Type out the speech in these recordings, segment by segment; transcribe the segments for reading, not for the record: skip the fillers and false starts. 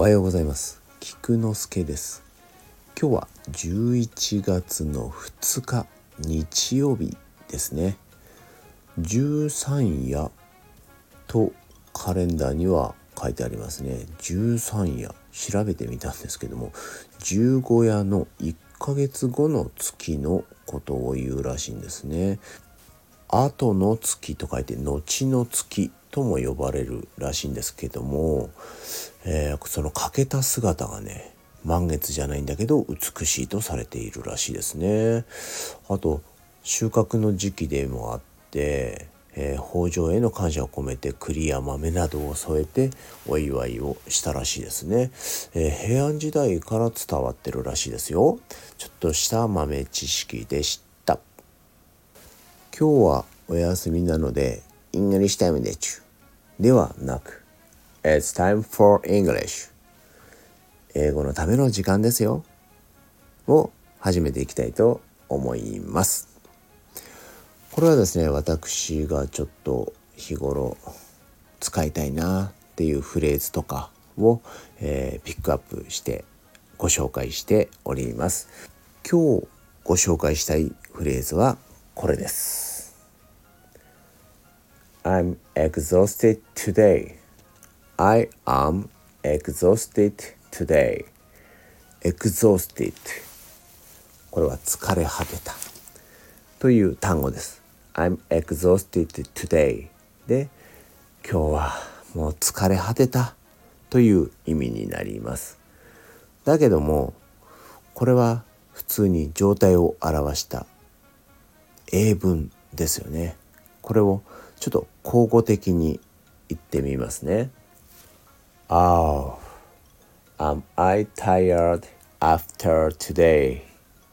おはようございます。菊之助です。今日は11月の2日日曜日ですね。十三夜とカレンダーには書いてありますね。十三夜調べてみたんですけども、十五夜の1ヶ月後の月のことを言うらしいんですね。後の月と書いて後の月とも呼ばれるらしいんですけども、その欠けた姿がね、満月じゃないんだけど美しいとされているらしいですね。あと収穫の時期でもあって、豊穣への感謝を込めて栗や豆などを添えてお祝いをしたらしいですね。平安時代から伝わってるらしいですよ。ちょっとした豆知識でした。今日はお休みなのでイングリッシュタイムでではなく It's time for English 英語のための時間ですよを始めていきたいと思います。これはですね、私がちょっと日頃使いたいなっていうフレーズとかを、ピックアップしてご紹介しております。今日ご紹介したいフレーズはこれです。I'm exhausted today. I am exhausted today. exhausted これは疲れ果てたという単語です。I'm exhausted today で、今日はもう疲れ果てたという意味になります。だけどもこれは普通に状態を表した英文ですよね。これをちょっと口語的に言ってみますね。Oh, am I tired after today?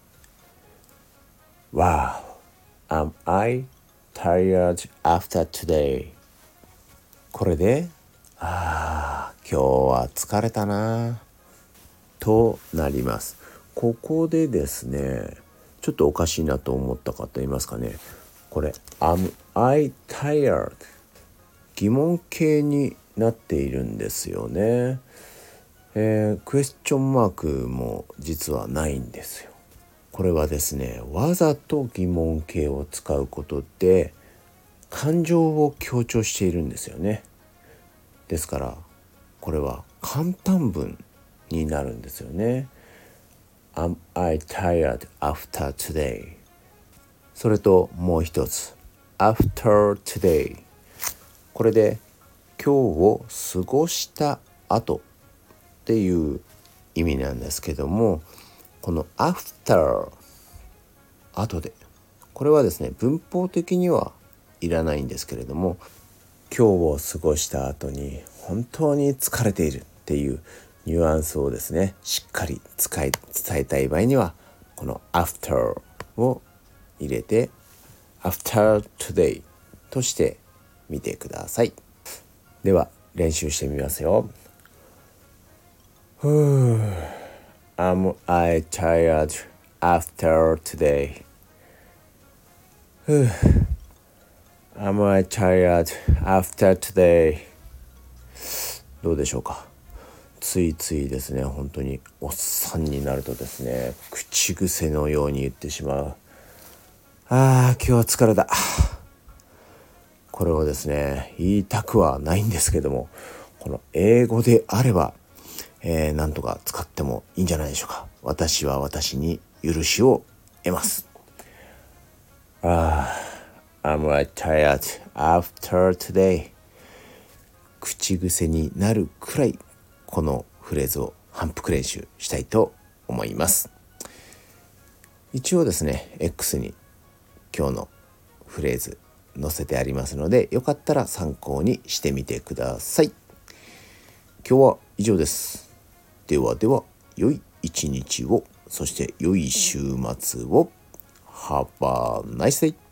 Wow, am I tired after today? これで、今日は疲れたなとなります。ここでですね、ちょっとおかしいなと思った方いますかね。これ Am I tired? 疑問形になっているんですよね。クエスチョンマークも実はないんですよ。これはですね、わざと疑問形を使うことで感情を強調しているんですよね。ですからこれは簡単文になるんですよね。Am I tired after today? それともう一つ After today これで今日を過ごした後っていう意味なんですけども、この After 後でこれはですね、文法的にはいらないんですけれども、今日を過ごした後に本当に疲れているっていうニュアンスをですね、しっかり伝えたい場合にはこの After を入れて After today としてみてください。では練習してみますよ。Am I tired after today? Am I tired after today? どうでしょうか。ついついですね、本当におっさんになるとですね、口癖のように言ってしまう。今日は疲れた。これをですね、言いたくはないんですけども、この英語であれば、なんとか使ってもいいんじゃないでしょうか。私は私に許しを得ます。I'm tired after today。口癖になるくらいこのフレーズを反復練習したいと思います。一応ですね、X に今日のフレーズ載せてありますので、よかったら参考にしてみてください。今日は以上です。ではでは、良い一日を、そして良い週末を。Have a nice day!